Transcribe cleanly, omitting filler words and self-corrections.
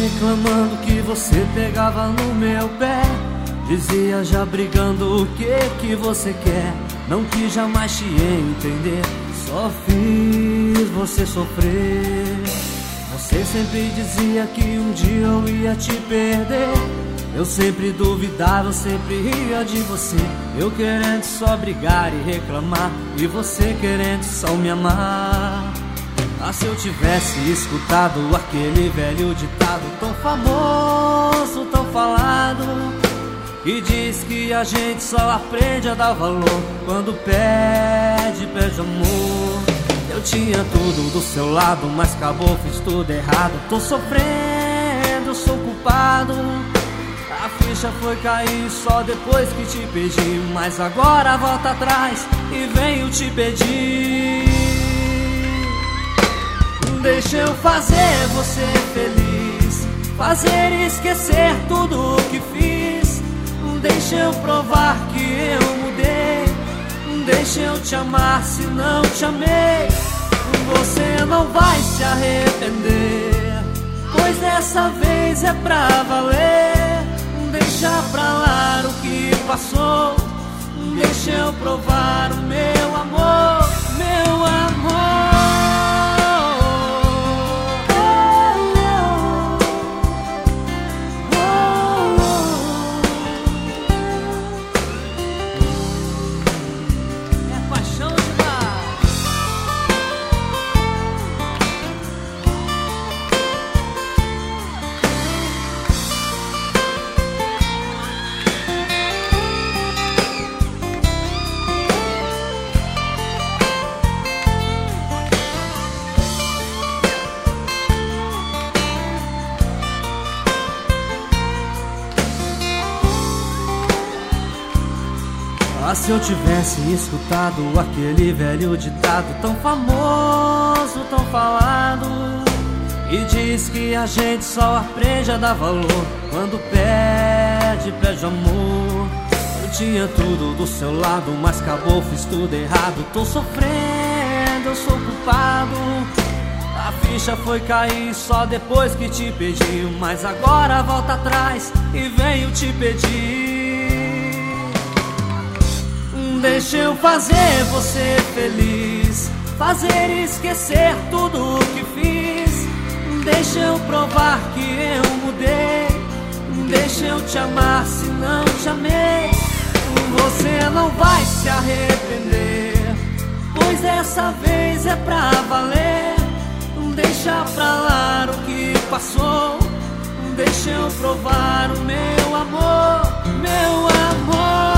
reclamando que você pegava no meu pé. Dizia já brigando o que você quer. Não quis jamais te entender, só fiz você sofrer. Você sempre dizia que um dia eu ia te perder. Eu sempre duvidava, eu sempre ria de você. Eu querendo só brigar e reclamar, e você querendo só me amar. Ah, se eu tivesse escutado aquele velho ditado tão famoso, tão falado, que diz que a gente só aprende a dar valor quando pede amor. Eu tinha tudo do seu lado, mas acabou, fiz tudo errado. Tô sofrendo, sou culpado. A ficha foi cair só depois que te pedi, mas agora volta atrás e venho te pedir. Deixa eu fazer você feliz, fazer esquecer tudo o que fiz. Deixa eu provar que eu mudei. Deixa eu te amar se não te amei. Você não vai se arrepender, pois dessa vez é pra valer. Deixa pra lá o que passou. Deixa eu provar o meu amor, meu amor. Ah, se eu tivesse escutado aquele velho ditado tão famoso, tão falado, e diz que a gente só aprende a dar valor quando pede amor. Eu tinha tudo do seu lado, mas acabou, fiz tudo errado. Tô sofrendo, eu sou culpado. A ficha foi cair só depois que te pedi, mas agora volta atrás e venho te pedir. Deixa eu fazer você feliz, fazer esquecer tudo o que fiz. Deixa eu provar que eu mudei. Deixa eu te amar se não te amei. Você não vai se arrepender, pois dessa vez é pra valer. Deixa pra lá o que passou. Deixa eu provar o meu amor, meu amor.